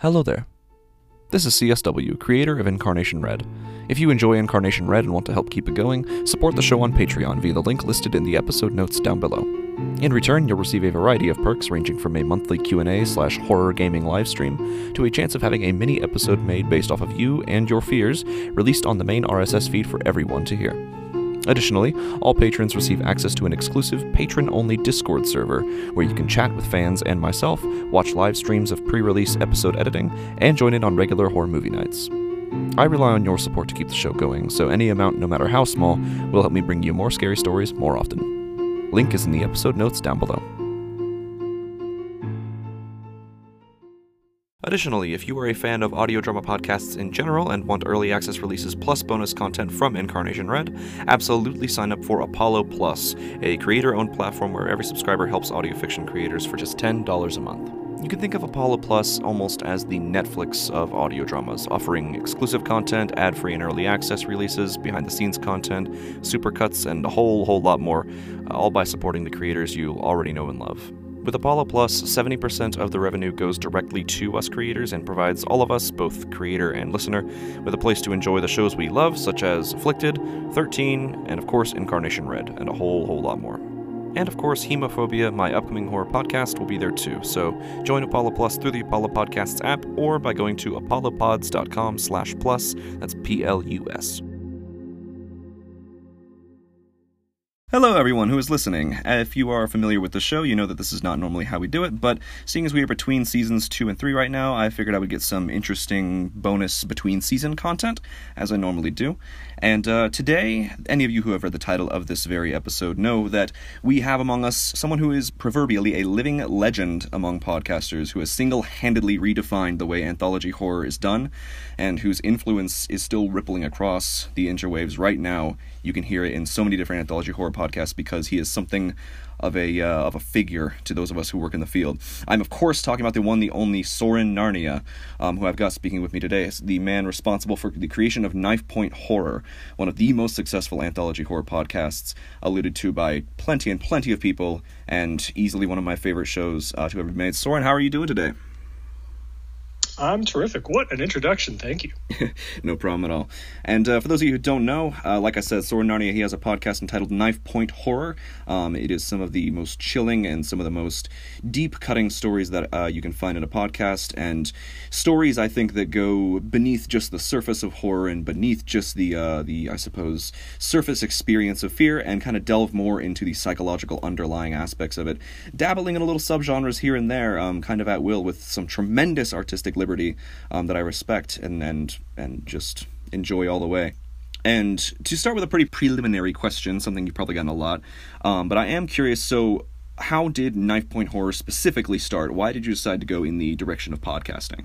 Hello there. This is CSW, creator of Incarnation Red. If you enjoy Incarnation Red and want to help keep it going, support the show on Patreon via the link listed in the episode notes down below. In return, you'll receive a variety of perks ranging from a monthly Q&A/horror gaming livestream to a chance of having a mini episode made based off of you and your fears released on the main RSS feed for everyone to hear. Additionally, all patrons receive access to an exclusive patron-only Discord server where you can chat with fans and myself, watch live streams of pre-release episode editing, and join in on regular horror movie nights. I rely on your support to keep the show going, so any amount, no matter how small, will help me bring you more scary stories more often. Link is in the episode notes down below. Additionally, if you are a fan of audio drama podcasts in general and want early access releases plus bonus content from Incarnation Red, absolutely sign up for Apollo Plus, a creator-owned platform where every subscriber helps audio fiction creators for just $10 a month. You can think of Apollo Plus almost as the Netflix of audio dramas, offering exclusive content, ad-free and early access releases, behind-the-scenes content, supercuts, and a whole lot more, all by supporting the creators you already know and love. With Apollo Plus, 70% of the revenue goes directly to us creators and provides all of us, both creator and listener, with a place to enjoy the shows we love, such as Afflicted, 13, and of course Incarnation Red, and a whole lot more. And of course, Hemophobia, my upcoming horror podcast, will be there too, so join Apollo Plus through the Apollo Podcasts app or by going to apollopods.com/plus, that's Plus. Hello everyone who is listening. If you are familiar with the show, you know that this is not normally how we do it, but seeing as we are between seasons 2 and 3 right now, I figured I would get some interesting bonus between season content, as I normally do. And today, any of you who have read the title of this very episode know that we have among us someone who is proverbially a living legend among podcasters, who has single-handedly redefined the way anthology horror is done, and whose influence is still rippling across the interwaves right now. You can hear it in so many different anthology horror podcasts because he is something of a figure to those of us who work in the field. I'm, of course, talking about the one, the only Soren Narnia, who I've got speaking with me today. It's the man responsible for the creation of Knife Point Horror, one of the most successful anthology horror podcasts, alluded to by plenty of people, and easily one of my favorite shows to ever be made. Soren, how are you doing today? I'm terrific. What an introduction. Thank you. No problem at all. And for those of you who don't know, like I said, Soren Narnia, he has a podcast entitled Knife Point Horror. It is some of the most chilling and some of the most deep-cutting stories that you can find in a podcast, and stories, I think, that go beneath just the surface of horror and beneath just the I suppose, surface experience of fear, and kind of delve more into the psychological underlying aspects of it, dabbling in a little subgenres here and there, kind of at will, with some tremendous artistic liberty that I respect and just enjoy all the way. And to start with a pretty preliminary question, something you've probably gotten a lot, but I am curious, so how did Knife Point Horror specifically start? Why did you decide to go in the direction of podcasting?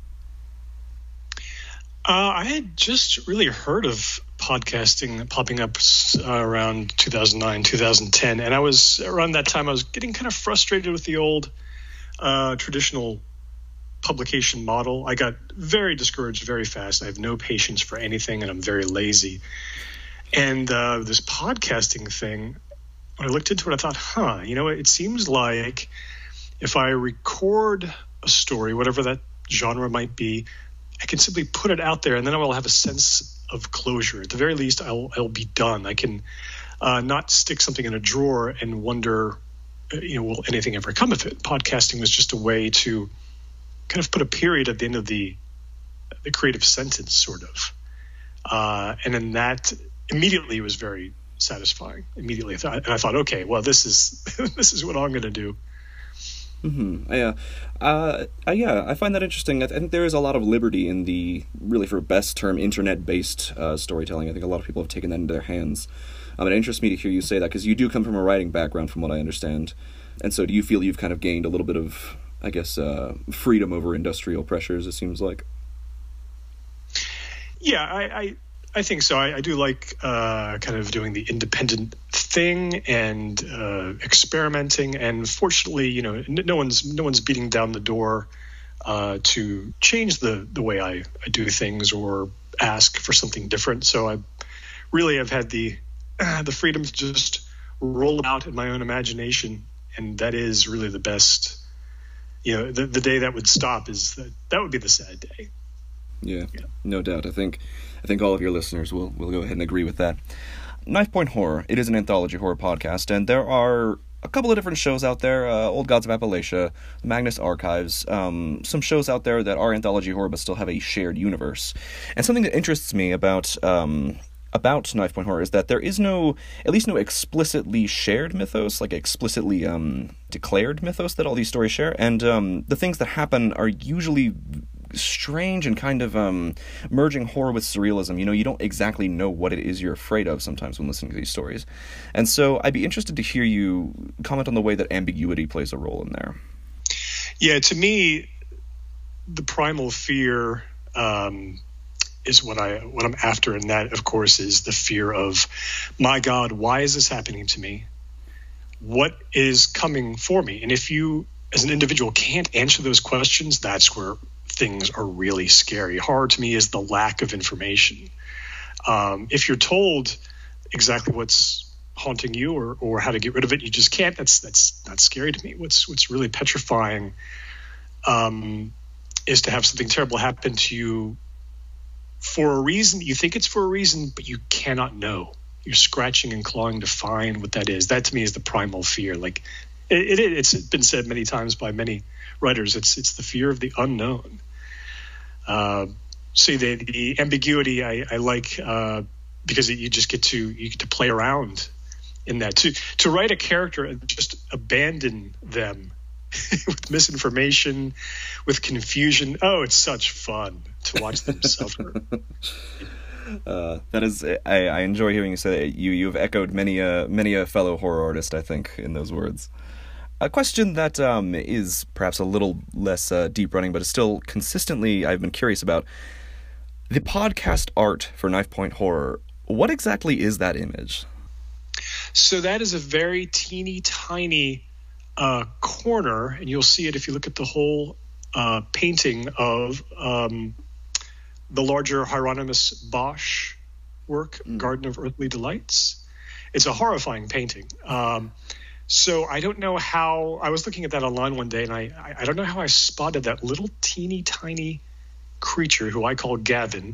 I had just really heard of podcasting popping up around 2009, 2010, and around that time I was getting kind of frustrated with the old traditional publication model. I got very discouraged very fast. I have no patience for anything, and I'm very lazy. And this podcasting thing, when I looked into it, I thought, it seems like if I record a story, whatever that genre might be, I can simply put it out there, and then I will have a sense of closure. At the very least, I'll be done. I can not stick something in a drawer and wonder, will anything ever come of it? Podcasting was just a way to kind of put a period at the end of the creative sentence, sort of. And then that immediately was very satisfying. Immediately, I thought, okay, well, this is what I'm going to do. Mm-hmm. Yeah, I find that interesting. I think there is a lot of liberty in the, really for best term, internet-based storytelling. I think a lot of people have taken that into their hands. It interests me to hear you say that, because you do come from a writing background, from what I understand. And so do you feel you've kind of gained a little bit of, I guess, freedom over industrial pressures, it seems like? Yeah, I think so. I do like kind of doing the independent thing and experimenting. And fortunately, no one's beating down the door to change the way I do things or ask for something different. So I really have had the freedom to just roll out in my own imagination, and that is really the best the day that would stop that would be the sad day. Yeah, no doubt. I think all of your listeners will go ahead and agree with that. Knife Point Horror, it is an anthology horror podcast, and there are a couple of different shows out there, Old Gods of Appalachia, Magnus Archives, some shows out there that are anthology horror but still have a shared universe. And something that interests me about Knife Point Horror is that there is no explicitly shared mythos, like explicitly declared mythos that all these stories share, and the things that happen are usually strange and kind of merging horror with surrealism. You don't exactly know what it is you're afraid of sometimes when listening to these stories. And so I'd be interested to hear you comment on the way that ambiguity plays a role in there. Yeah, to me, the primal fear is what I'm after, and that, of course, is the fear of, my God, why is this happening to me? What is coming for me? And if you, as an individual, can't answer those questions, that's where things are really scary. Horror to me is the lack of information. If you're told exactly what's haunting you or how to get rid of it, you just can't. That's not scary to me. What's really petrifying is to have something terrible happen to you for a reason. You think it's for a reason, but you cannot know. You're scratching and clawing to find what that is. That to me is the primal fear. Like it's been said many times by many writers. It's the fear of the unknown. So the ambiguity I like because you just get to play around in that. To write a character and just abandon them with misinformation, with confusion. Oh, it's such fun to watch them suffer. That is, I enjoy hearing you say that. You've echoed many a fellow horror artist, I think, in those words. A question that is perhaps a little less deep running, but is still consistently I've been curious about. The podcast art for Knife Point Horror, what exactly is that image? So that is a very teeny tiny corner, and you'll see it if you look at the whole painting of the larger Hieronymus Bosch work, Garden of Earthly Delights. It's a horrifying painting. So I don't know how – I was looking at that online one day, and I don't know how I spotted that little teeny tiny creature who I call Gavin.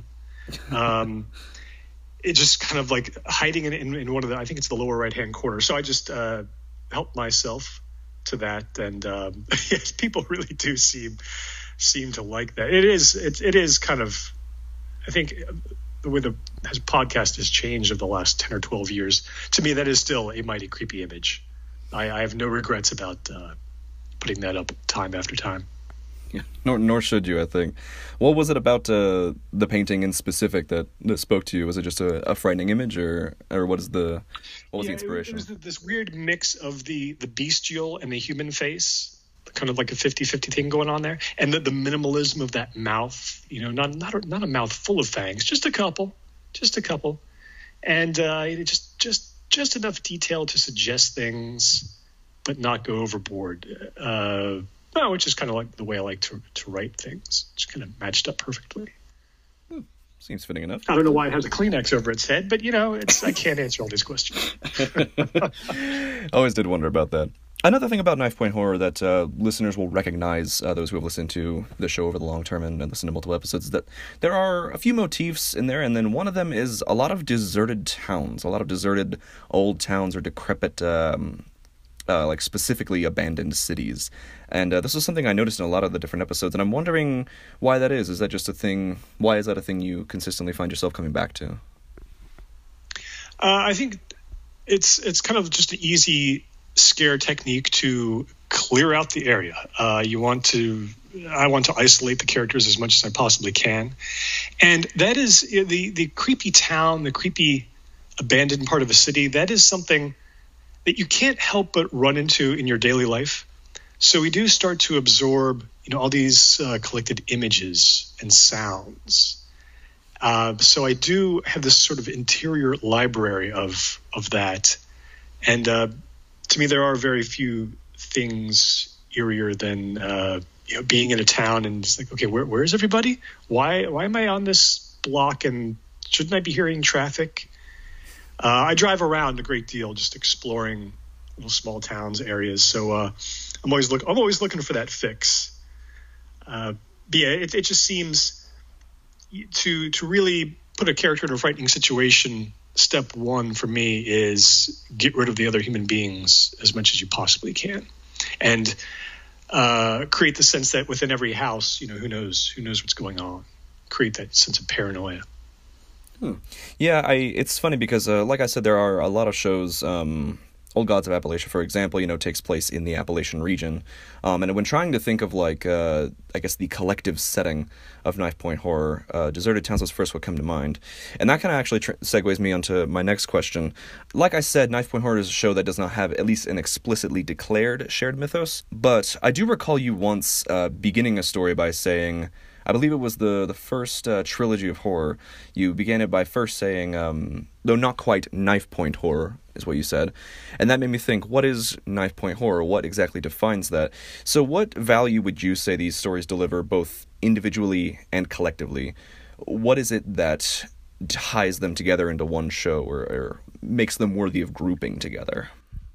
It just kind of like hiding in one of the – I think it's the lower right-hand corner. So I just helped myself to that, and yes, people really do seem to like that. It is kind of – I think the way the podcast has changed over the last 10 or 12 years, to me that is still a mighty creepy image. I have no regrets about putting that up time after time. Yeah, nor should you, I think. What was it about the painting in specific that spoke to you? Was it just a frightening image, or what was the inspiration? It was this weird mix of the bestial and the human face, kind of like a 50-50 thing going on there, and the minimalism of that mouth. Not a mouth full of fangs, just a couple, and just enough detail to suggest things, but not go overboard. Which is kind of like the way I like to write things. It's kind of matched up perfectly. Seems fitting enough. I don't know why it has a Kleenex over its head, but I can't answer all these questions. Always did wonder about that. Another thing about Knife Point Horror that listeners will recognize, those who have listened to the show over the long term and listened to multiple episodes, is that there are a few motifs in there, and then one of them is a lot of deserted towns, a lot of deserted old towns or decrepit, like specifically abandoned cities. And this is something I noticed in a lot of the different episodes, and I'm wondering why that is. Is that just a thing? Why is that a thing you consistently find yourself coming back to? I think it's kind of just an easy scare technique to clear out the area. I want to isolate the characters as much as I possibly can, and that is the creepy town, the creepy abandoned part of a city. That is something that you can't help but run into in your daily life. So we do start to absorb, all these collected images and sounds. So I do have this sort of interior library of that, and to me, there are very few things eerier than being in a town and it's like, okay, where is everybody? Why am I on this block and shouldn't I be hearing traffic? I drive around a great deal, just exploring little small towns, areas. So I'm always looking for that fix. But yeah, it just seems to really put a character in a frightening situation. Step one for me is get rid of the other human beings as much as you possibly can, and create the sense that within every house, who knows what's going on. Create that sense of paranoia. Yeah, it's funny because, like I said, there are a lot of shows. Old Gods of Appalachia, for example, takes place in the Appalachian region. And when trying to think of, I guess the collective setting of Knife Point Horror, Deserted Towns was first what came to mind. And that kind of actually segues me onto my next question. Like I said, Knife Point Horror is a show that does not have at least an explicitly declared shared mythos. But I do recall you once beginning a story by saying, I believe it was the first trilogy of horror, you began it by first saying, though not quite Knife Point Horror, is what you said. And that made me think, what is Knife Point Horror? What exactly defines that? So what value would you say these stories deliver both individually and collectively? What is it that ties them together into one show or makes them worthy of grouping together?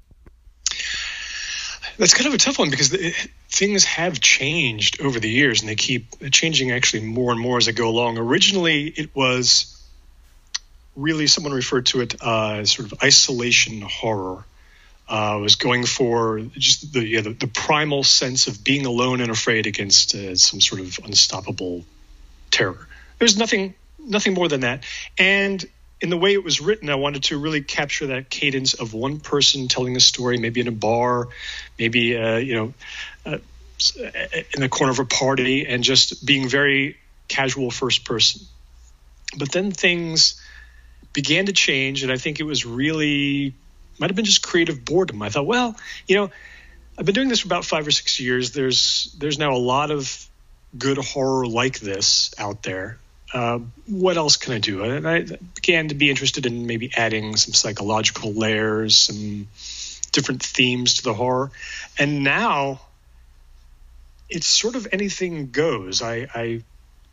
That's kind of a tough one because things have changed over the years, and they keep changing actually more and more as they go along. Originally, it was really, someone referred to it as sort of isolation horror. Was going for just the primal sense of being alone and afraid against some sort of unstoppable terror. There's nothing more than that. And in the way it was written, I wanted to really capture that cadence of one person telling a story, maybe in a bar, maybe in the corner of a party, and just being very casual first person. But then things began to change, and I think it was really, might have been just creative boredom. I thought, well, I've been doing this for about 5 or 6 years. There's now a lot of good horror like this out there. What else can I do? And I began to be interested in maybe adding some psychological layers, some different themes to the horror. And now it's sort of anything goes. I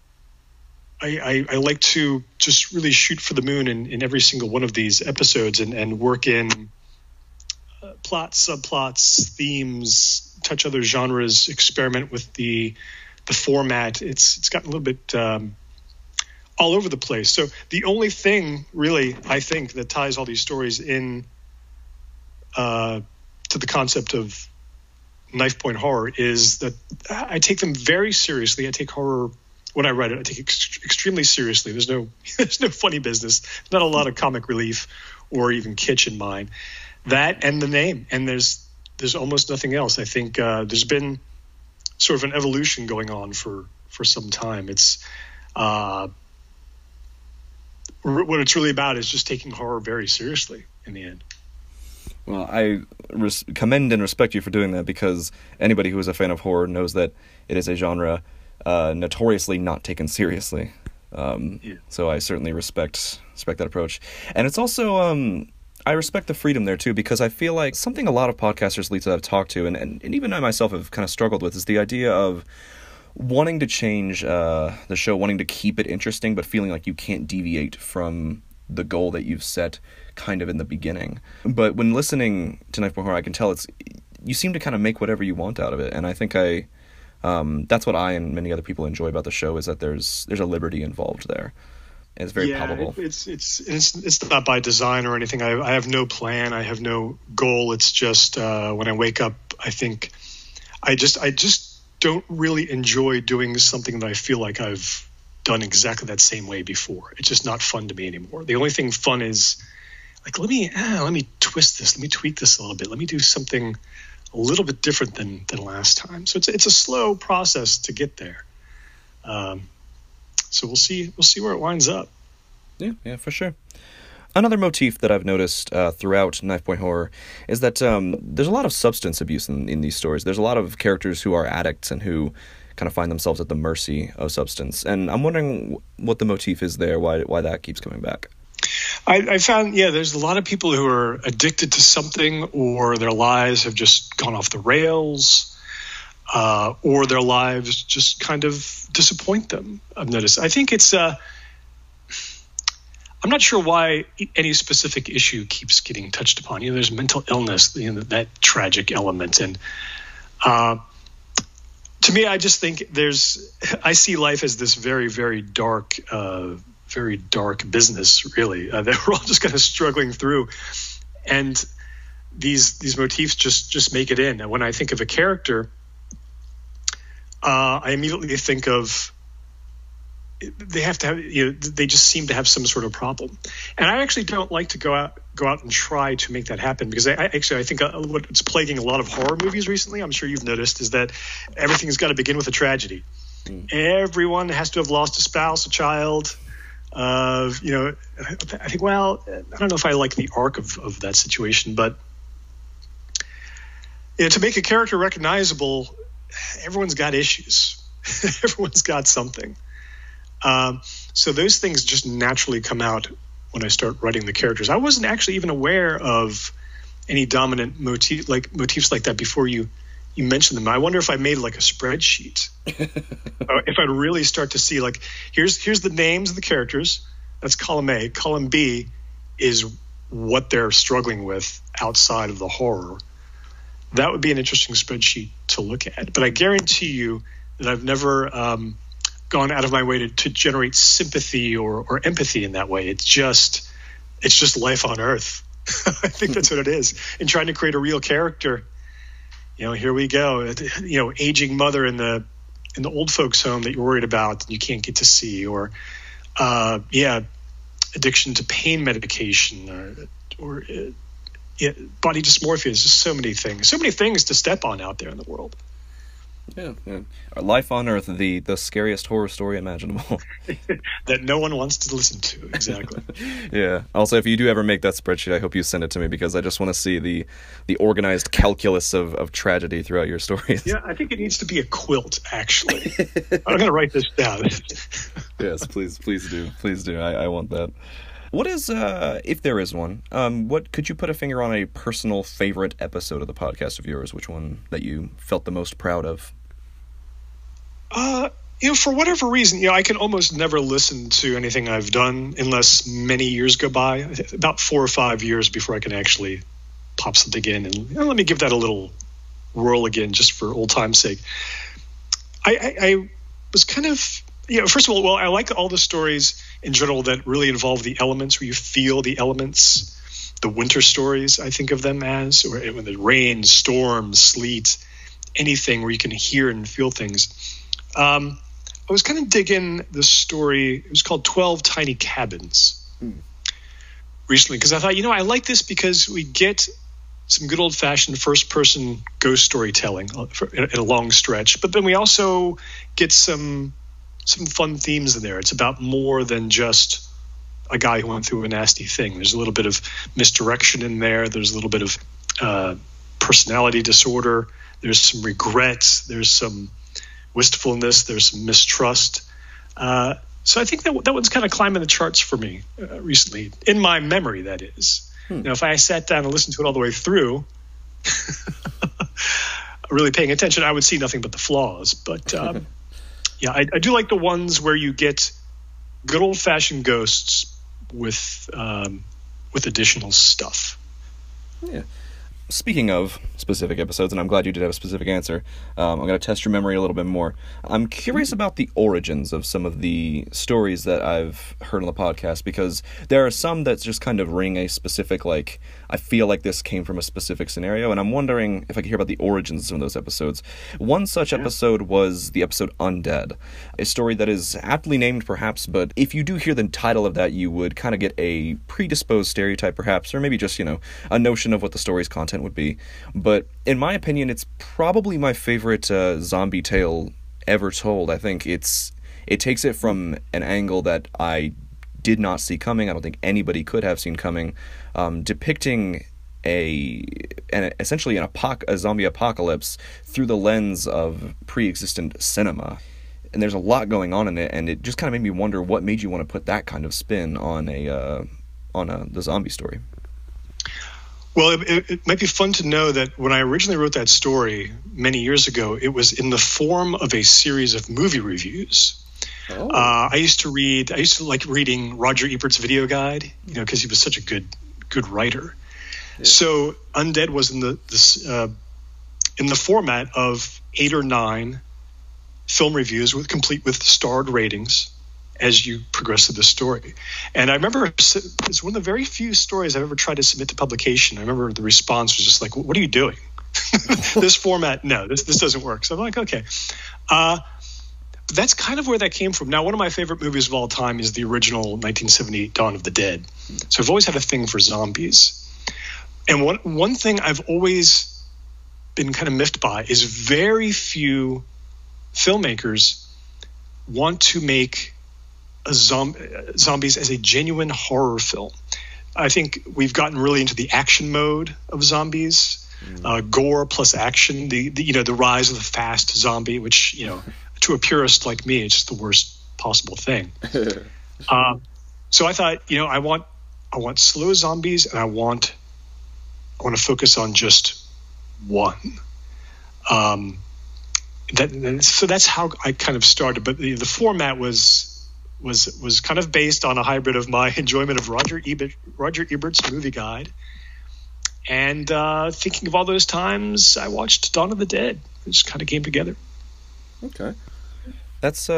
like to just really shoot for the moon in every single one of these episodes and work in plots, subplots, themes, touch other genres, experiment with the format. It's gotten a little bit all over the place. So the only thing really, I think, that ties all these stories in to the concept of Knife Point Horror is that I take them very seriously. I take horror, when I write it, I take it extremely seriously. There's no funny business, not a lot of comic relief or even kitsch in mine. That and the name, and there's almost nothing else. I think there's been sort of an evolution going on for some time. It's what it's really about is just taking horror very seriously in the end. Well, I commend and respect you for doing that, because anybody who is a fan of horror knows that it is a genre notoriously not taken seriously. So I certainly respect that approach. And it's also, I respect the freedom there too, because I feel like something a lot of podcasters, Lisa, I've talked to, and even I myself have kind of struggled with, is the idea of wanting to change the show, wanting to keep it interesting, but feeling like you can't deviate from the goal that you've set kind of in the beginning. But when listening to Knife Point Horror, I can tell you seem to kind of make whatever you want out of it. And I think that's what I and many other people enjoy about the show, is that there's a liberty involved there. And it's very palpable. It's not by design or anything. I have no plan. I have no goal. It's just when I wake up, I think I just don't really enjoy doing something that I feel like I've done exactly that same way before. It's just not fun to me anymore. The only thing fun is like, let me twist this, let me tweak this a little bit, let me do something a little bit different than last time. So it's a slow process to get there. So we'll see where it winds up. Yeah, for sure. Another motif that I've noticed throughout Knife Point Horror is that there's a lot of substance abuse in these stories. There's a lot of characters who are addicts and who kind of find themselves at the mercy of substance. And I'm wondering what the motif is there, why that keeps coming back. I found, there's a lot of people who are addicted to something, or their lives have just gone off the rails, or their lives just kind of disappoint them. I've noticed. I think it's I'm not sure why any specific issue keeps getting touched upon. There's mental illness, that tragic element, and To me, I just think I see life as this very, very dark business, really, that we're all just kind of struggling through. And these motifs just make it in. And when I think of a character, I immediately think of they have to have, they just seem to have some sort of problem. And I actually don't like to go out and try to make that happen, because I think what's plaguing a lot of horror movies recently, I'm sure you've noticed, is that everything's got to begin with a tragedy. Everyone has to have lost a spouse, a child. I think, well, I don't know if I like the arc of that situation, but to make a character recognizable, everyone's got issues. Everyone's got something. So those things just naturally come out when I start writing the characters. I wasn't actually even aware of any dominant motifs like that before you mentioned them. I wonder if I made like a spreadsheet, if I'd really start to see, like, here's the names of the characters. That's column A. Column B is what they're struggling with outside of the horror. That would be an interesting spreadsheet to look at. But I guarantee you that I've never gone out of my way to generate sympathy or empathy in that way. It's just life on Earth. I think that's what it is. In trying to create a real character, here we go. Aging mother in the old folks' home that you're worried about and you can't get to see, or addiction to pain medication, or body dysmorphia. There's just so many things to step on out there in the world. Yeah. Life on Earth, the scariest horror story imaginable. That no one wants to listen to, exactly. Yeah. Also, if you do ever make that spreadsheet, I hope you send it to me, because I just want to see the organized calculus of tragedy throughout your stories. Yeah, I think it needs to be a quilt, actually. I'm going to write this down. Yes, please do. Please do. I want that. What is, if there is one, what could you put a finger on a personal favorite episode of the podcast of yours? Which one that you felt the most proud of? For whatever reason, I can almost never listen to anything I've done unless many years go by, about 4 or 5 years before I can actually pop something in and let me give that a little whirl again, just for old time's sake. I was kind of, first of all, I like all the stories in general that really involve the elements, where you feel the elements. The winter stories, I think of them as, or when the rain, storm, sleet, anything where you can hear and feel things. I was kind of digging this story. It was called 12 Tiny Cabins recently, because I thought, I like this because we get some good old-fashioned first-person ghost storytelling in a long stretch, but then we also get some fun themes in there. It's about more than just a guy who went through a nasty thing. There's a little bit of misdirection in there. There's a little bit of personality disorder. There's some regrets. There's some wistfulness. There's some mistrust. So I think that one's kind of climbing the charts for me recently, in my memory, that is. If I sat down and listened to it all the way through, really paying attention, I would see nothing but the flaws. But I do like the ones where you get good old-fashioned ghosts with additional stuff. Yeah. Speaking of specific episodes, and I'm glad you did have a specific answer, I'm going to test your memory a little bit more. I'm curious about the origins of some of the stories that I've heard on the podcast, because there are some that just kind of ring a specific, I feel like this came from a specific scenario, and I'm wondering if I could hear about the origins of some of those episodes. One such episode was the episode Undead, a story that is aptly named perhaps, but if you do hear the title of that, you would kind of get a predisposed stereotype perhaps, or maybe just, a notion of what the story's content would be. But in my opinion, it's probably my favorite zombie tale ever told. I think it takes it from an angle that I did not see coming. I don't think anybody could have seen coming, depicting essentially a zombie apocalypse through the lens of pre-existent cinema. And there's a lot going on in it, and it just kind of made me wonder what made you want to put that kind of spin on the zombie story. Well, it might be fun to know that when I originally wrote that story many years ago, it was in the form of a series of movie reviews. Oh. I used to like reading Roger Ebert's Video Guide, because he was such a good writer. Yeah. So Undead was in in the format of 8 or 9 film reviews complete with starred ratings as you progress through the story. And I remember it's one of the very few stories I've ever tried to submit to publication. I remember the response was just like, what are you doing? This format, no, this doesn't work. So I'm like, okay. That's kind of where that came from. Now, one of my favorite movies of all time is the original 1978 Dawn of the Dead. So I've always had a thing for zombies. And one thing I've always been kind of miffed by is very few filmmakers want to make zombies as a genuine horror film. I think we've gotten really into the action mode of zombies, gore plus action, the rise of the fast zombie, which, to a purist like me, it's just the worst possible thing. So I thought, I want slow zombies, and I want to focus on just one. So that's how I kind of started. But the format was kind of based on a hybrid of my enjoyment of Roger Ebert's Movie Guide, and thinking of all those times I watched Dawn of the Dead. It just kind of came together. Okay, that's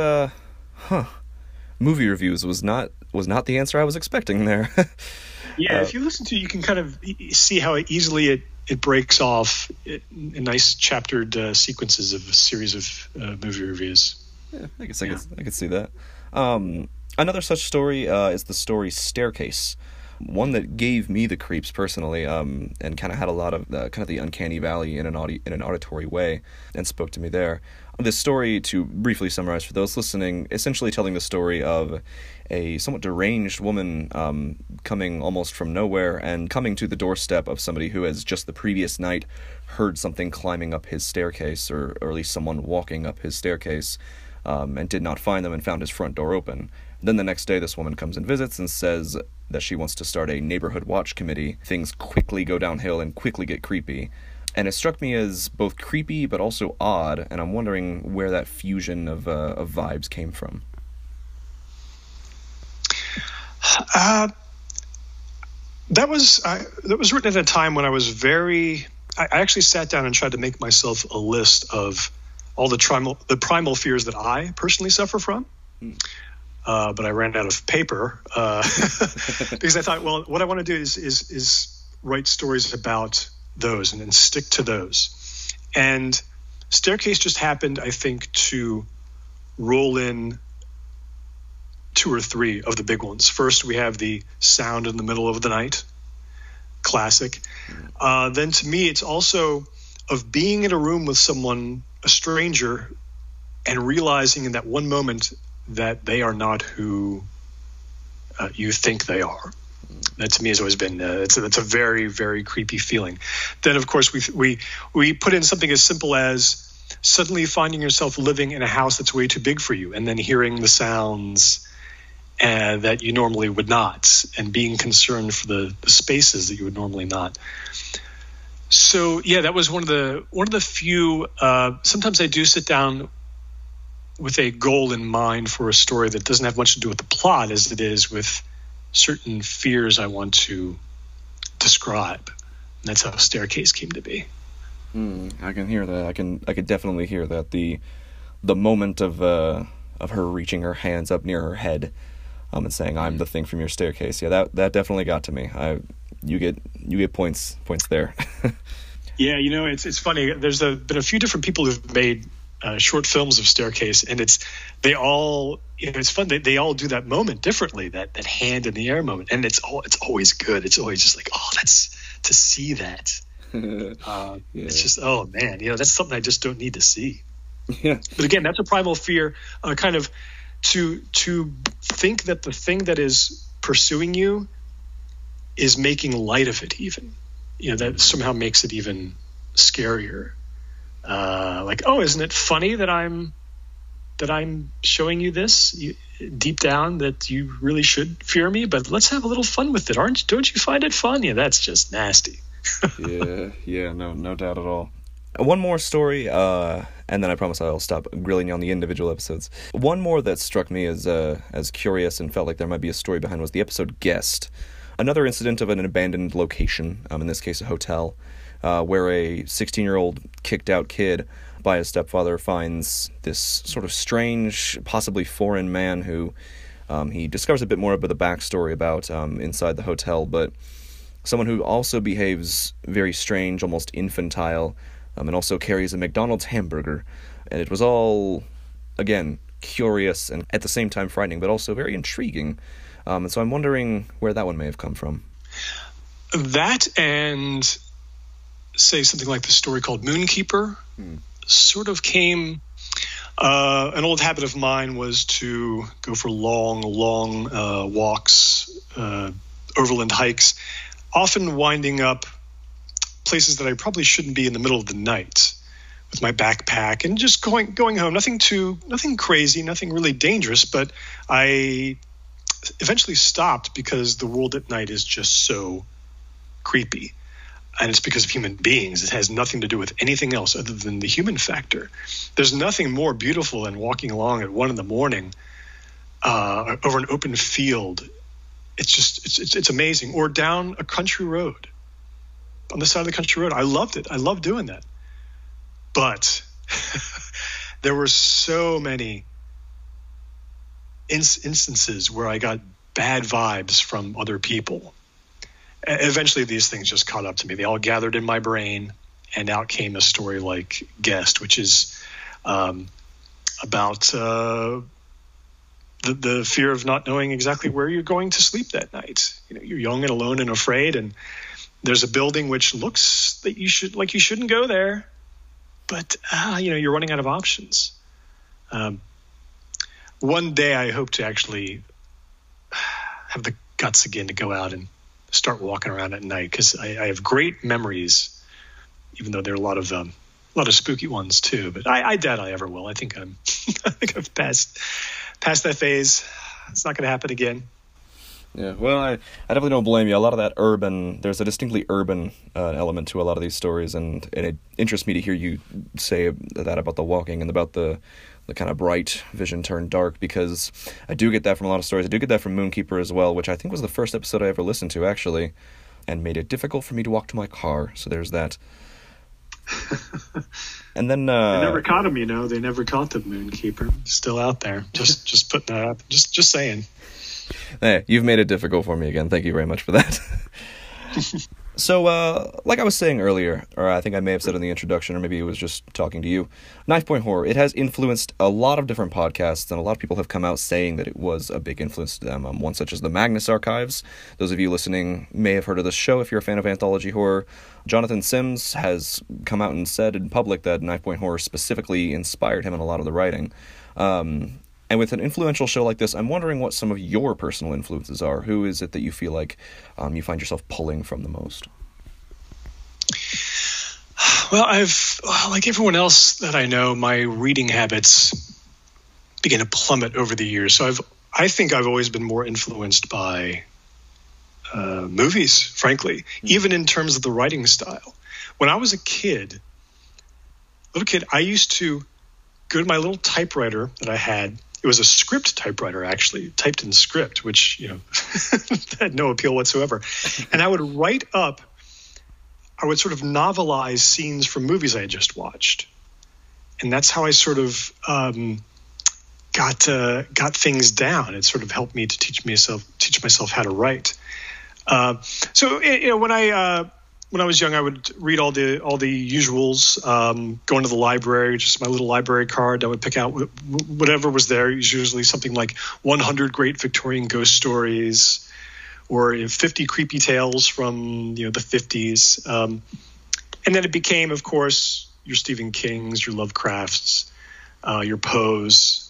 movie reviews was not the answer I was expecting there. Yeah, if you listen to it, you can kind of see how easily it breaks off in nice chaptered sequences of a series of movie reviews. Yeah, I guess I could see that. Another such story is the story Staircase, one that gave me the creeps personally, and kind of had a lot of kind of the uncanny valley in an auditory way, and spoke to me there. This story, to briefly summarize for those listening, essentially telling the story of a somewhat deranged woman coming almost from nowhere and coming to the doorstep of somebody who has just the previous night heard something climbing up his staircase, or at least someone walking up his staircase, and did not find them and found his front door open. Then the next day this woman comes and visits and says that she wants to start a neighborhood watch committee. Things quickly go downhill and quickly get creepy. And it struck me as both creepy but also odd, and I'm wondering where that fusion of vibes came from. That was written at a time when I was I actually sat down and tried to make myself a list of all the primal fears that I personally suffer from. But I ran out of paper because I thought, well, what I want to do is write stories about those and then stick to those. And Staircase just happened, I think, to roll in 2 or 3 of the big ones. First, we have the sound in the middle of the night, classic. Then to me, it's also of being in a room with someone, a stranger, and realizing in that one moment that they are not who you think they are. That to me has always been that's a very, very creepy feeling. Then, of course, we put in something as simple as suddenly finding yourself living in a house that's way too big for you, and then hearing the sounds that you normally would not, and being concerned for the spaces that you would normally not. So yeah, that was one of the few. Sometimes I do sit down with a goal in mind for a story that doesn't have much to do with the plot as it is with certain fears I want to describe. And that's how Staircase came to be. I can hear that. I could definitely hear that. The moment of her reaching her hands up near her head, and saying, "I'm the thing from your staircase." Yeah, that definitely got to me. You get points there. Yeah, it's funny. There's been a few different people who've made short films of Staircase, and they all, it's fun. They all do that moment differently, that hand in the air moment, and it's always good. It's always just like, oh, that's to see that. Yeah. It's just, oh man, that's something I just don't need to see. Yeah. But again, that's a primal fear, kind of to think that the thing that is pursuing you is making light of it, even, that somehow makes it even scarier. Like, oh, isn't it funny that I'm showing you this deep down, that you really should fear me, but let's have a little fun with it. Don't you find it fun? Yeah, that's just nasty. yeah, no doubt at all. One more story, and then I promise I'll stop grilling you on the individual episodes. One more that struck me as curious and felt like there might be a story behind was the episode Guest. Another incident of an abandoned location, in this case a hotel, where a 16-year-old kicked-out kid by his stepfather finds this sort of strange, possibly foreign man who he discovers a bit more about the backstory about inside the hotel, but someone who also behaves very strange, almost infantile, and also carries a McDonald's hamburger. And it was all, again, curious and at the same time frightening, but also very intriguing. And so I'm wondering where that one may have come from. That and, say, something like the story called Moonkeeper sort of came... an old habit of mine was to go for long walks, overland hikes, often winding up places that I probably shouldn't be in the middle of the night with my backpack and just going home. Nothing crazy, nothing really dangerous, but I eventually stopped because the world at night is just so creepy. And it's because of human beings. It has nothing to do with anything else other than the human factor. There's nothing more beautiful than walking along at 1 a.m. Over an open field. It's amazing. Or down a country road, on the side of the country road. I loved it. I loved doing that. But there were so many instances where I got bad vibes from other people. Eventually, these things just caught up to me. They all gathered in my brain, and out came a story like Guest, which is about the fear of not knowing exactly where you're going to sleep that night. You're young and alone and afraid, and there's a building which looks that you shouldn't go there, but you're running out of options. One day, I hope to actually have the guts again to go out and start walking around at night, because I have great memories, even though there are a lot of spooky ones too. But I doubt I ever will. I think I've passed that phase. It's not going to happen again. Yeah, well, I definitely don't blame you. A lot of that there's a distinctly urban element to a lot of these stories, and it interests me to hear you say that about the walking and about the kind of bright vision turned dark, because I do get that from a lot of stories. I do get that from Moonkeeper as well, which I think was the first episode I ever listened to, actually, and made it difficult for me to walk to my car, so there's that. And then... they never caught him, They never caught the Moonkeeper. Still out there. Just putting that up. Just saying. Hey, you've made it difficult for me again. Thank you very much for that. So, like I was saying earlier, or I think I may have said in the introduction, or maybe it was just talking to you, Knife Point Horror, it has influenced a lot of different podcasts, and a lot of people have come out saying that it was a big influence to them. One such as the Magnus Archives. Those of you listening may have heard of this show if you're a fan of anthology horror. Jonathan Sims has come out and said in public that Knife Point Horror specifically inspired him in a lot of the writing. And with an influential show like this, I'm wondering what some of your personal influences are. Who is it that you feel like you find yourself pulling from the most? Well, like everyone else that I know, my reading habits began to plummet over the years. So I think I've always been more influenced by movies, frankly, even in terms of the writing style. When I was a little kid, I used to go to my little typewriter that I had. It was a script typewriter, actually, typed in script, which, had no appeal whatsoever. And I would sort of novelize scenes from movies I had just watched. And that's how I sort of got things down. It sort of helped me to teach myself how to write. When I was young, I would read all the usuals, going to the library, just my little library card. I would pick out whatever was there. It was usually something like 100 Great Victorian Ghost Stories, or 50 Creepy Tales from the 50s. And then it became, of course, your Stephen Kings, your Lovecrafts, your Poes.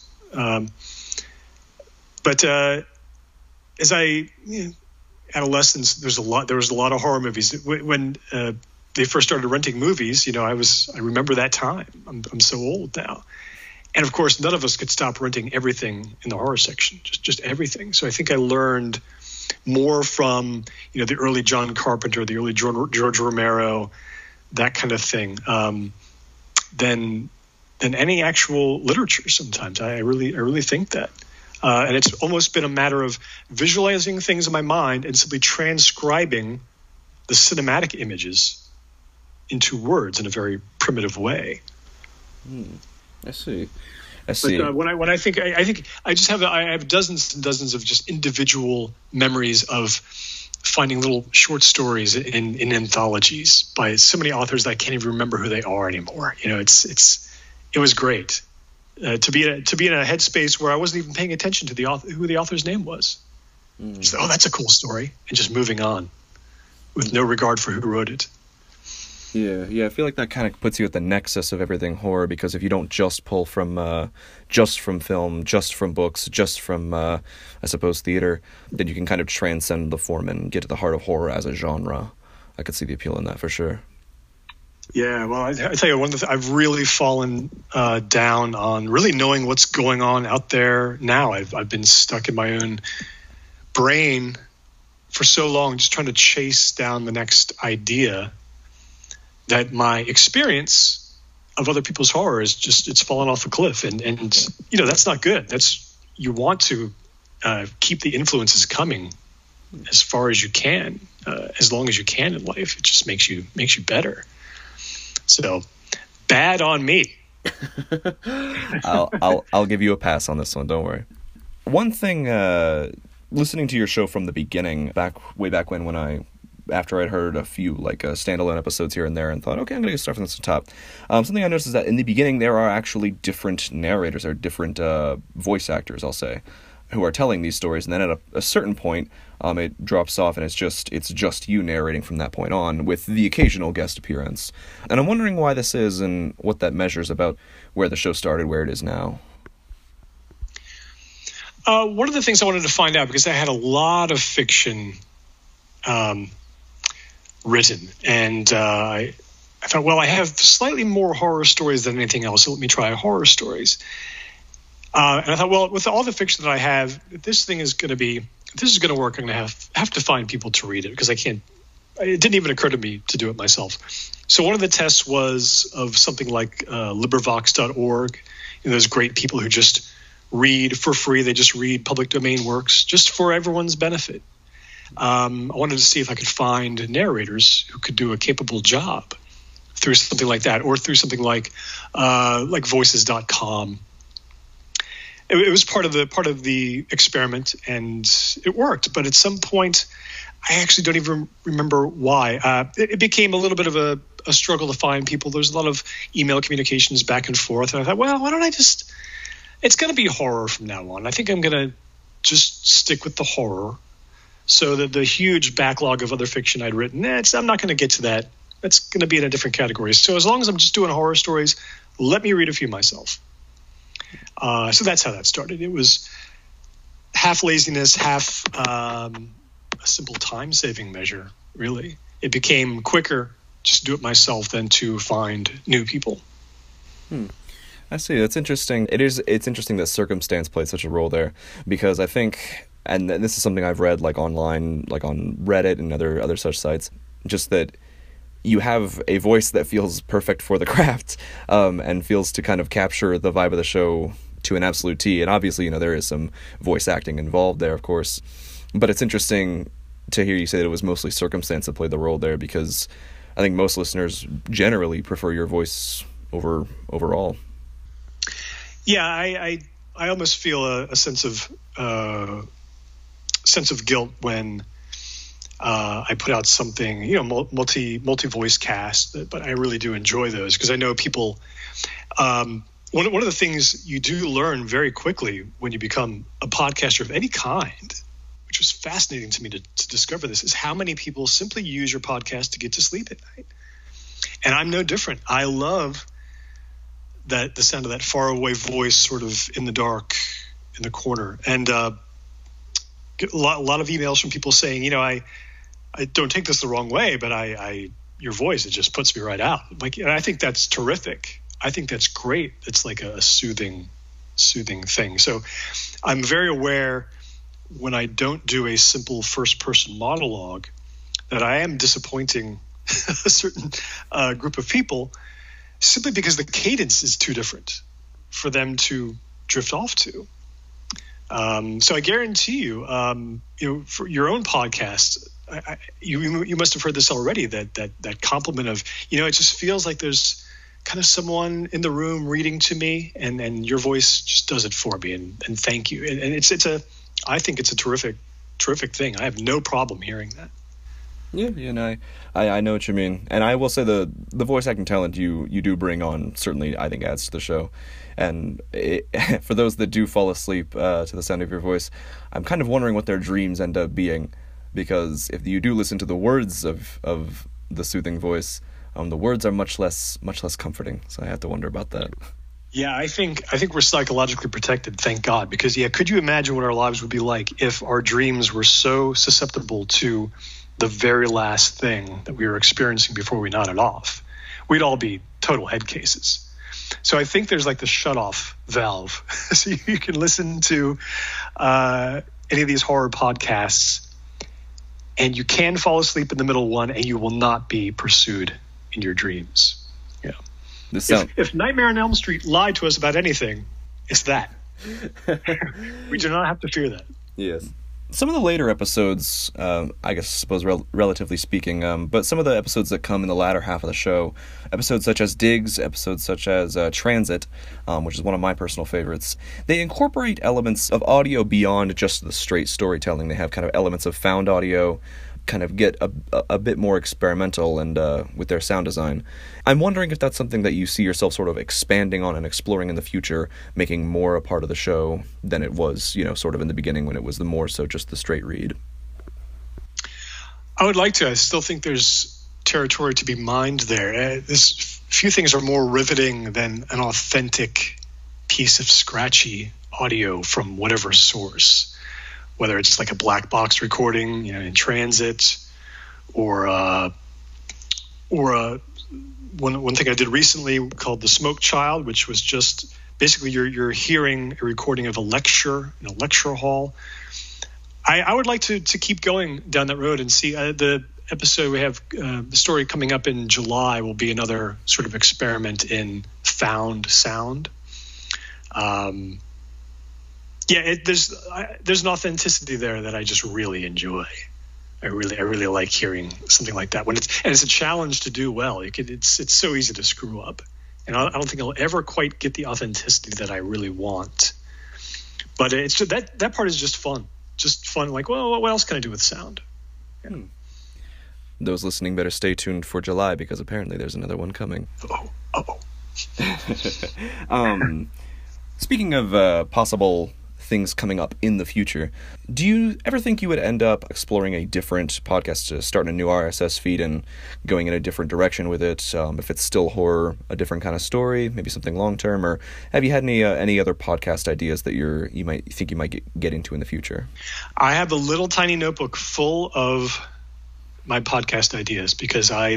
But as adolescence, there was a lot of horror movies. When they first started renting movies, I remember that time. I'm so old now. And of course, none of us could stop renting everything in the horror section, just everything. So I think I learned more from, the early John Carpenter, the early George Romero, that kind of thing, than any actual literature sometimes. I really think that. And it's almost been a matter of visualizing things in my mind and simply transcribing the cinematic images into words in a very primitive way. I see. But when I think I just have dozens and dozens of just individual memories of finding little short stories in anthologies by so many authors that I can't even remember who they are anymore. You know, it was great to be in a headspace where I wasn't even paying attention to who the author's name was. Just, oh, that's a cool story, and just moving on with no regard for who wrote it. Yeah, I feel like that kind of puts you at the nexus of everything horror, because if you don't just pull from just from film, just from books, just from I suppose theater, then you can kind of transcend the form and get to the heart of horror as a genre. I could see the appeal in that for sure. Yeah, well, I tell you, I've really fallen down on really knowing what's going on out there now. I've been stuck in my own brain for so long, just trying to chase down the next idea, that my experience of other people's horror is it's fallen off a cliff. And you know, that's not good. You want to keep the influences coming as far as you can, as long as you can in life. It just makes you better. So bad on me. I'll give you a pass on this one. Don't worry. One thing, listening to your show from the beginning, way back when after I'd heard a few standalone episodes here and there and thought, okay, I'm going to start from the top. Something I noticed is that in the beginning there are actually different narrators or different voice actors, I'll say, who are telling these stories, and then at a certain point it drops off and it's just you narrating from that point on, with the occasional guest appearance. And I'm wondering why this is and what that measures about where the show started, where it is now. One of the things I wanted to find out, because I had a lot of fiction written, and I thought, well, I have slightly more horror stories than anything else, so let me try horror stories. And I thought, well, with all the fiction that I have, if this is going to work, I'm going to have to find people to read it, because it didn't even occur to me to do it myself. So one of the tests was of something like LibriVox.org, and those great people who just read for free. They just read public domain works just for everyone's benefit. I wanted to see if I could find narrators who could do a capable job through something like that, or through something like Voices.com. It was part of the experiment, and it worked. But at some point, I actually don't even remember why. It became a little bit of a struggle to find people. There's a lot of email communications back and forth, and I thought, well, why don't I just? It's going to be horror from now on. I think I'm going to just stick with the horror. So that the huge backlog of other fiction I'd written, I'm not going to get to that. That's going to be in a different category. So as long as I'm just doing horror stories, let me read a few myself. So that's how that started. It was half laziness, half a simple time-saving measure, really. It became quicker just to do it myself than to find new people. I see. That's interesting. It's interesting that circumstance played such a role there, because I think, and this is something I've read online, on Reddit and other such sites, just that you have a voice that feels perfect for the craft, and feels to kind of capture the vibe of the show to an absolute T. And obviously, there is some voice acting involved there, of course. But it's interesting to hear you say that it was mostly circumstance that played the role there, because I think most listeners generally prefer your voice overall. Yeah, I almost feel a sense of guilt when I put out something, multi voice cast, but I really do enjoy those, because I know people. One of the things you do learn very quickly when you become a podcaster of any kind, which was fascinating to me to discover this, is how many people simply use your podcast to get to sleep at night. And I'm no different. I love the sound of that faraway voice, sort of in the dark, in the corner, and get a lot of emails from people saying, I don't take this the wrong way, but your voice, it just puts me right out. And I think that's terrific. I think that's great. It's like a soothing thing. So I'm very aware when I don't do a simple first-person monologue that I am disappointing a certain group of people, simply because the cadence is too different for them to drift off to. So I guarantee you, for your own podcast, you must have heard this already, that compliment of, it just feels like there's kind of someone in the room reading to me, and your voice just does it for me, and thank you. And I think it's a terrific thing. I have no problem hearing that. Yeah, I know what you mean. And I will say the voice acting talent you do bring on certainly, I think, adds to the show. And for those that do fall asleep to the sound of your voice, I'm kind of wondering what their dreams end up being. Because if you do listen to the words of the soothing voice, the words are much less comforting. So I have to wonder about that. Yeah, I think we're psychologically protected, thank God. Because, could you imagine what our lives would be like if our dreams were so susceptible to the very last thing that we were experiencing before we nodded off? We'd all be total head cases. So I think there's like the shut-off valve. So you can listen to any of these horror podcasts, and you can fall asleep in the middle of one, and you will not be pursued in your dreams. Yeah. If Nightmare on Elm Street lied to us about anything, it's that. We do not have to fear that. Yes. Some of the later episodes, I suppose relatively speaking, but some of the episodes that come in the latter half of the show, episodes such as Diggs, episodes such as Transit, which is one of my personal favorites, they incorporate elements of audio beyond just the straight storytelling. They have kind of elements of found audio, kind of get a bit more experimental and with their sound design. I'm wondering if that's something that you see yourself sort of expanding on and exploring in the future, making more a part of the show than it was, sort of in the beginning when it was more so just the straight read. I would like to. I still think there's territory to be mined there. This few things are more riveting than an authentic piece of scratchy audio from whatever source. Whether it's like a black box recording, in transit, or one thing I did recently called The Smoke Child, which was just basically you're hearing a recording of a lecture in a lecture hall. I would like to keep going down that road and see the episode we have. The story coming up in July will be another sort of experiment in found sound. There's an authenticity there that I just really enjoy. I really like hearing something like that it's a challenge to do well. It's so easy to screw up, and I don't think I'll ever quite get the authenticity that I really want. But it's just, that part is just fun. Like, well, what else can I do with sound? Yeah. Those listening better stay tuned for July, because apparently there's another one coming. Speaking of possible things coming up in the future, do you ever think you would end up exploring a different podcast, starting a new RSS feed and going in a different direction with it? If it's still horror, a different kind of story, maybe something long term, or have you had any other podcast ideas that you might get into in the future? I have a little tiny notebook full of my podcast ideas because I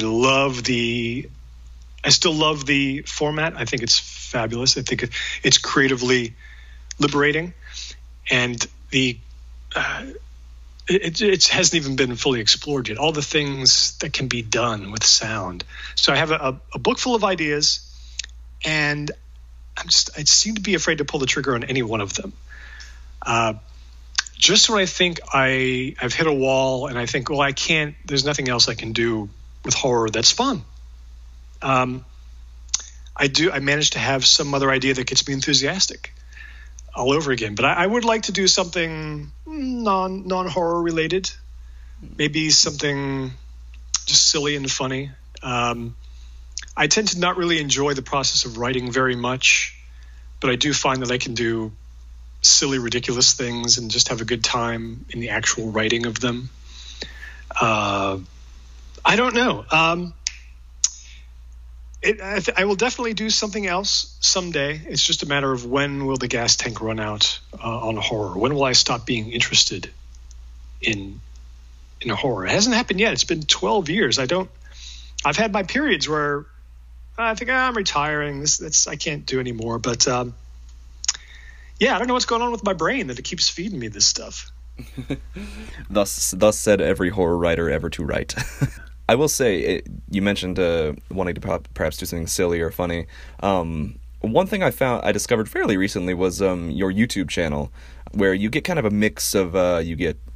still love the format. I think it's fabulous. I think it's creatively liberating, and it hasn't even been fully explored yet. All the things that can be done with sound. So I have a book full of ideas, and I seem to be afraid to pull the trigger on any one of them. Just when I think I've hit a wall, and I think, well, I can't. There's nothing else I can do with horror that's fun. I managed to have some other idea that gets me enthusiastic all over again. But I would like to do something non-horror related, maybe something just silly and funny. I tend to not really enjoy the process of writing very much, but I do find that I can do silly, ridiculous things and just have a good time in the actual writing of them. I don't know. I will definitely do something else someday. It's just a matter of when will the gas tank run out on horror? When will I stop being interested in a horror? It hasn't happened yet. It's been 12 years. I've had my periods where I think I'm retiring. I can't do anymore. But I don't know what's going on with my brain that it keeps feeding me this stuff. Thus said every horror writer ever to write. I will say, you mentioned wanting to perhaps do something silly or funny. One thing I discovered fairly recently was your YouTube channel, where you get kind of a mix of, you get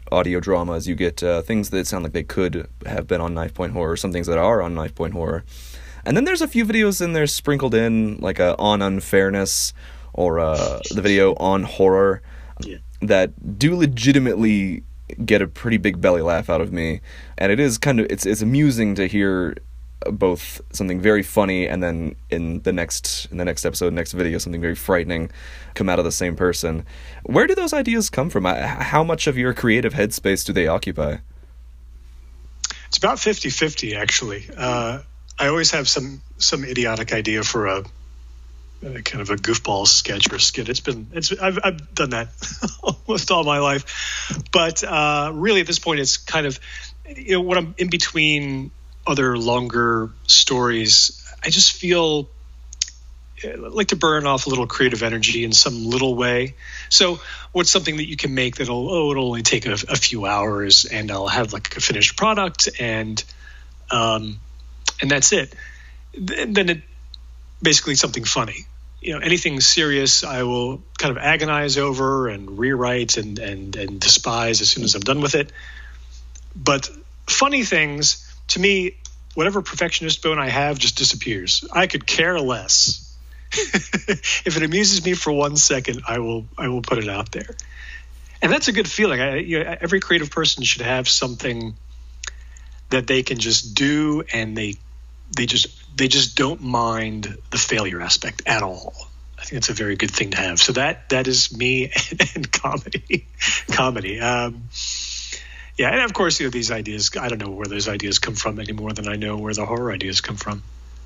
audio dramas, you get things that sound like they could have been on Knife Point Horror, some things that are on Knife Point Horror. And then there's a few videos in there sprinkled in, like on unfairness, or the video on horror, that do legitimately get a pretty big belly laugh out of me. And it is kind of, it's amusing to hear both something very funny and then in the next episode, next video, something very frightening come out of the same person. Where do those ideas come from? How much of your creative headspace do they occupy? It's about 50-50, actually. I always have some idiotic idea for a kind of a goofball sketch or skit. I've done that almost all my life, but really at this point, it's kind of, when I'm in between other longer stories, I just feel like to burn off a little creative energy in some little way. So what's something that you can make that'll only take a few hours, and I'll have like a finished product, and that's it. Then it basically something funny. Anything serious, I will kind of agonize over and rewrite and despise as soon as I'm done with it. But funny things, to me, whatever perfectionist bone I have just disappears. I could care less. If it amuses me for 1 second, I will put it out there, and that's a good feeling. Every creative person should have something that they can just do, and they just don't mind the failure aspect at all. I think it's a very good thing to have. So that is me and comedy. Yeah, and of course, these ideas, I don't know where those ideas come from any more than I know where the horror ideas come from.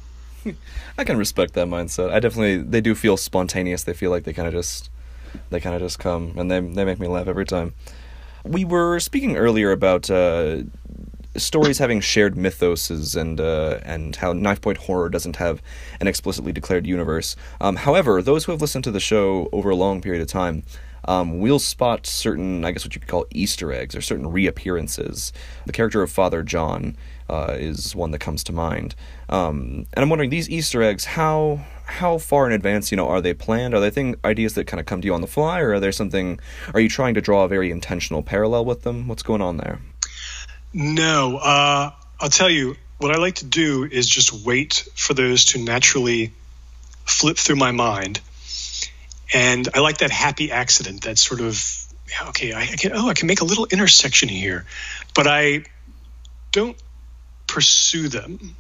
I can respect that mindset. They do feel spontaneous. They feel like they kind of just come, and they make me laugh every time. We were speaking earlier about stories having shared mythoses and how Knife Point Horror doesn't have an explicitly declared universe. However, those who have listened to the show over a long period of time we'll spot certain, I guess what you could call Easter eggs, or certain reappearances. The character of Father John is one that comes to mind. And I'm wondering, these Easter eggs, how far in advance, are they planned? Are they ideas that kind of come to you on the fly, or are you trying to draw a very intentional parallel with them? What's going on there? No, I'll tell you, what I like to do is just wait for those to naturally flip through my mind. And I like that happy accident, that sort of, okay, I can make a little intersection here, but I don't pursue them.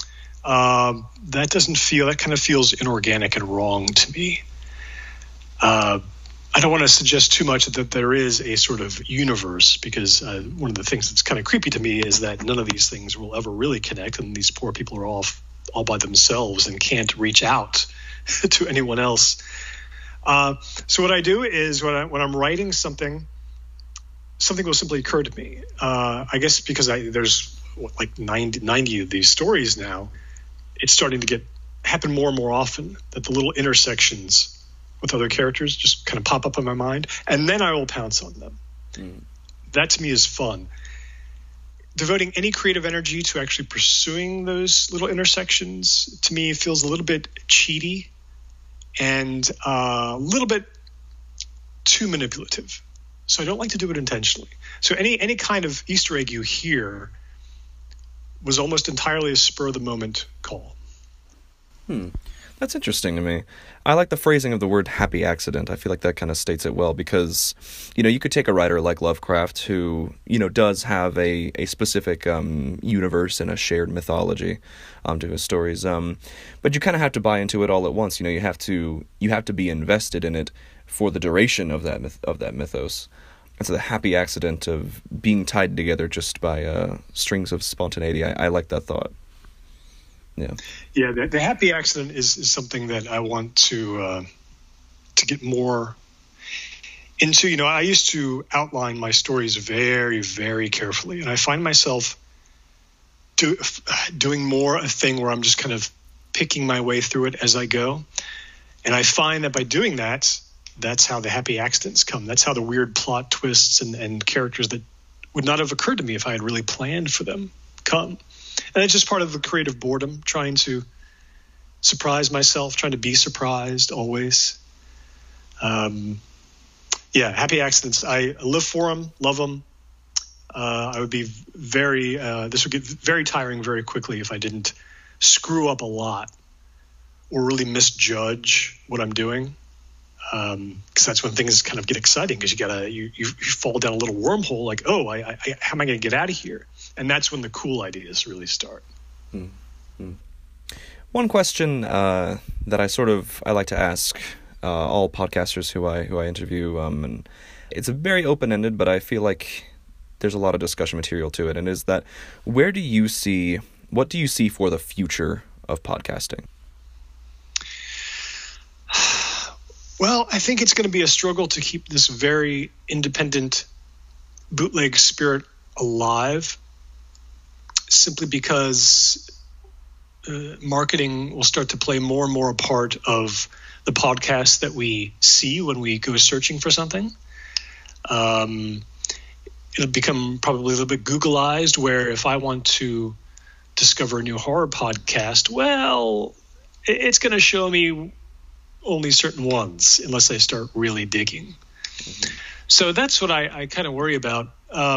That kind of feels inorganic and wrong to me. I don't want to suggest too much that there is a sort of universe, because one of the things that's kind of creepy to me is that none of these things will ever really connect, and these poor people are all by themselves and can't reach out to anyone else. So what I do is when I'm writing something will simply occur to me. I guess because there's like 90 of these stories now, it's starting to happen more and more often that the little intersections with other characters just kind of pop up in my mind, and then I will pounce on them. That to me is fun. Devoting any creative energy to actually pursuing those little intersections, to me, feels a little bit cheaty and a little bit too manipulative. So I don't like to do it intentionally. So any kind of Easter egg you hear was almost entirely a spur-of-the-moment call. That's interesting to me. I like the phrasing of the word happy accident. I feel like that kind of states it well, because, you could take a writer like Lovecraft who, does have a specific universe and a shared mythology to his stories. But you kind of have to buy into it all at once. You have to be invested in it for the duration of that mythos. And so the happy accident of being tied together just by strings of spontaneity, I like that thought. Yeah, the happy accident is something that I want to get more into. I used to outline my stories very, very carefully, and I find myself doing more a thing where I'm just kind of picking my way through it as I go. And I find that by doing that, that's how the happy accidents come. That's how the weird plot twists and characters that would not have occurred to me if I had really planned for them come. And it's just part of the creative boredom, trying to surprise myself, trying to be surprised always. Happy accidents. I live for them, love them, I would be this would get very tiring very quickly if I didn't screw up a lot or really misjudge what I'm doing. Because that's when things kind of get exciting, because you fall down a little wormhole like, oh, how am I going to get out of here? And that's when the cool ideas really start. Mm-hmm. One question that I like to ask all podcasters who I interview, and it's very open-ended, but I feel like there's a lot of discussion material to it, and is that what do you see for the future of podcasting? Well, I think it's going to be a struggle to keep this very independent bootleg spirit alive, simply because marketing will start to play more and more a part of the podcast that we see when we go searching for something. It'll become probably a little bit Googleized, where if I want to discover a new horror podcast, well, it's going to show me only certain ones unless I start really digging. Mm-hmm. So that's what I kind of worry about.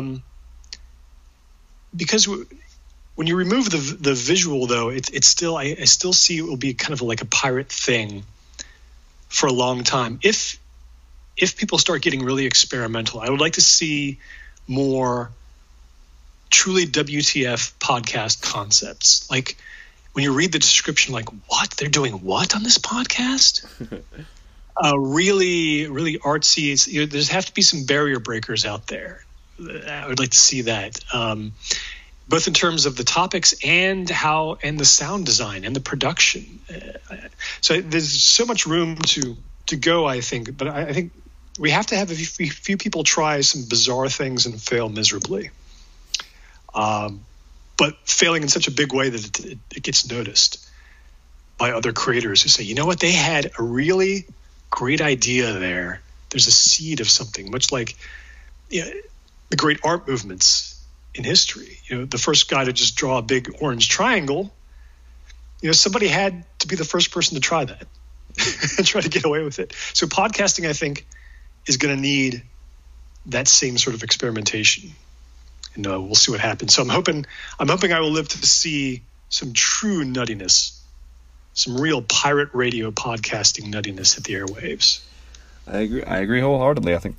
Because when you remove the visual, though, it's still I still see it will be kind of like a pirate thing for a long time. If people start getting really experimental, I would like to see more truly WTF podcast concepts. Like when you read the description, like, what? They're doing what on this podcast? Really, really artsy. There's have to be some barrier breakers out there. I would like to see that, both in terms of the topics and the sound design and the production. So there's so much room to go, I think. But I think we have to have a few people try some bizarre things and fail miserably. But failing in such a big way that it gets noticed by other creators who say, you know what, they had a really great idea there. There's a seed of something, much like the great art movements in history. The first guy to just draw a big orange triangle, somebody had to be the first person to try that and try to get away with it. So podcasting, I think, is going to need that same sort of experimentation. And we'll see what happens. So I'm hoping I will live to see some true nuttiness, some real pirate radio podcasting nuttiness hit the airwaves. I agree wholeheartedly. I think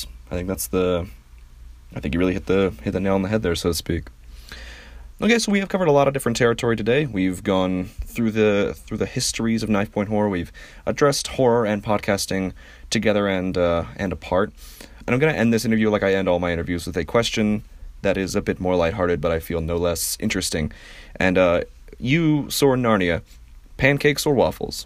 you really hit the nail on the head there, so to speak. Okay, so we have covered a lot of different territory today. We've gone through the histories of Knife Point Horror. We've addressed horror and podcasting together and apart. And I'm going to end this interview like I end all my interviews, with a question that is a bit more lighthearted, but I feel no less interesting. And you, Soren Narnia, pancakes or waffles?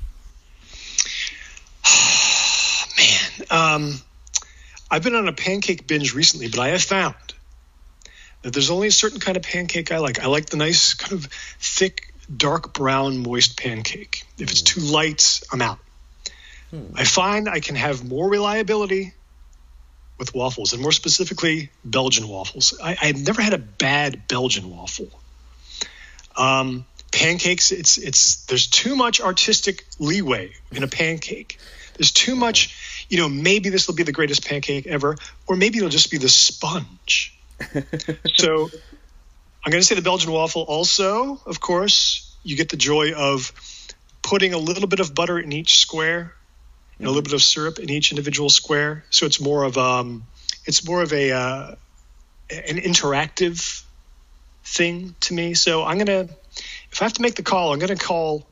Man, I've been on a pancake binge recently, but I have found that there's only a certain kind of pancake I like. I like the nice kind of thick, dark brown, moist pancake. If it's too light, I'm out. I find I can have more reliability with waffles, and more specifically, Belgian waffles. I've never had a bad Belgian waffle. Pancakes, there's too much artistic leeway in a pancake. There's too much, maybe this will be the greatest pancake ever, or maybe it'll just be the sponge. So I'm going to say the Belgian waffle. Also, of course, you get the joy of putting a little bit of butter in each square and a little bit of syrup in each individual square. So it's more of an interactive thing to me. So if I have to make the call, I'm going to call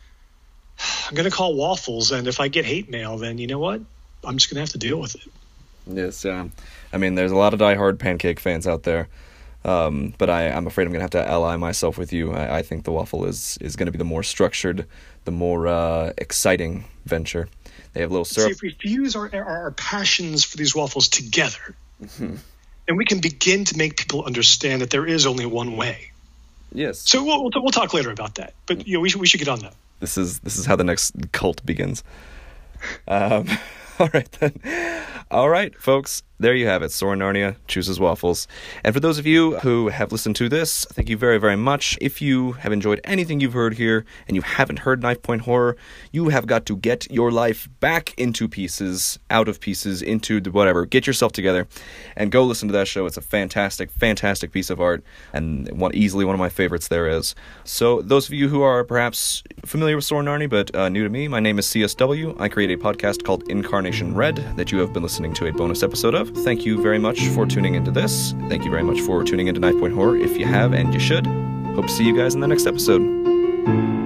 waffles. And if I get hate mail, then you know what? I'm just going to have to deal with it. Yes, I mean, there's a lot of diehard pancake fans out there, but I'm afraid I'm going to have to ally myself with you. I think the waffle is going to be the more structured, the more exciting venture. They have little syrup. See, if we fuse our passions for these waffles together, then we can begin to make people understand that there is only one way. Yes. So we'll talk later about that, but we should get on that. This is how the next cult begins. All right, then. All right, folks. There you have it. Sora Narnia chooses waffles. And for those of you who have listened to this, thank you very, very much. If you have enjoyed anything you've heard here and you haven't heard Knife Point Horror, you have got to get your life back into pieces, out of pieces, into whatever. Get yourself together and go listen to that show. It's a fantastic, fantastic piece of art and easily one of my favorites there is. So those of you who are perhaps familiar with Sora Narnia but new to me, my name is CSW. I create a podcast called Incarnation Red that you have been listening to a bonus episode of. Thank you very much for tuning into this. Thank you very much for tuning into Knife Point Horror if you have, and you should. Hope to see you guys in the next episode.